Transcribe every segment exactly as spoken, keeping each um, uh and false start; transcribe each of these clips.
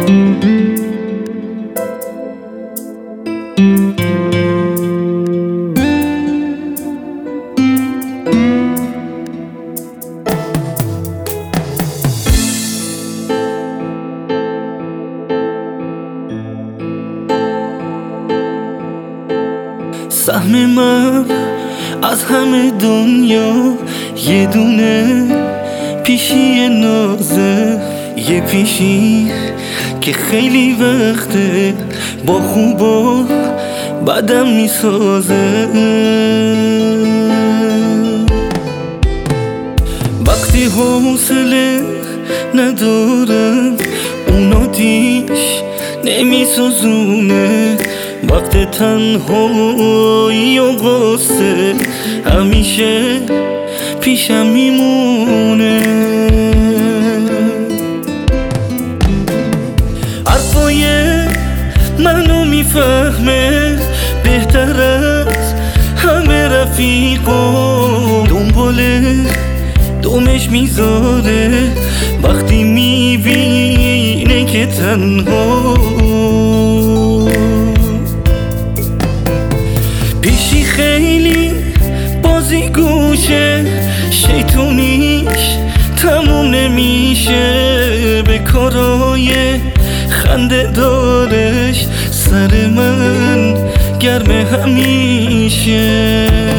سهم من از همه دنیا یه دونه پیشی نازه، یه پیشی که خیلی وقته با خوب و بدم میسازه. وقتی حوصله ندارم اون آتیش نمیسوزونه، وقت تنهایی و غصه همیشه پیشم میمونه. حرفای منو میفهمه بهتر از همه رفیقا، دنباله دومش میذاره وقتی میبینه که تنها. پیشی خیلی بازی گوشه، شیطونیش تموم نمیشه، به کارای خنده دارش سر من گرم همیشه.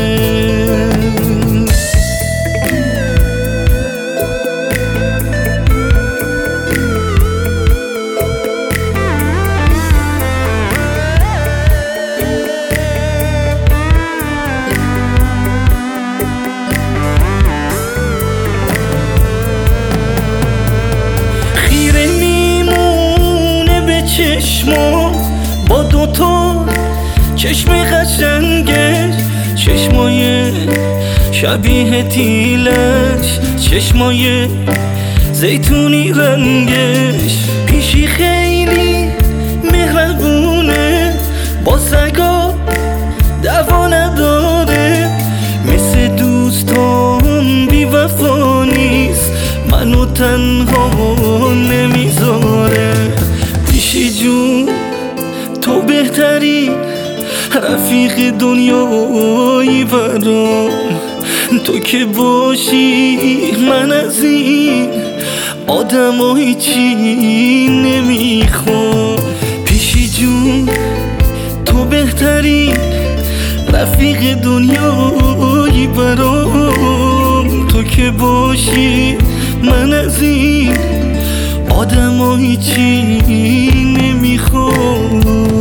چشما با دوتا چشم قشنگش، چشمای شبیه تیلش، چشمای زیتونی رنگش. پیشی خیلی مهربونه با سگا دوا نداره، مثل دوستان بی وفا نیست، منو تنها نمیذاره. پیشی جون تو بهترین رفیق دنیایی برام، تو که باشی من از این آدم هیچی نمیخوام. پیشی جون تو بهترین رفیق دنیایی برام، تو که باشی من از این آدم هیچی نمیخوام.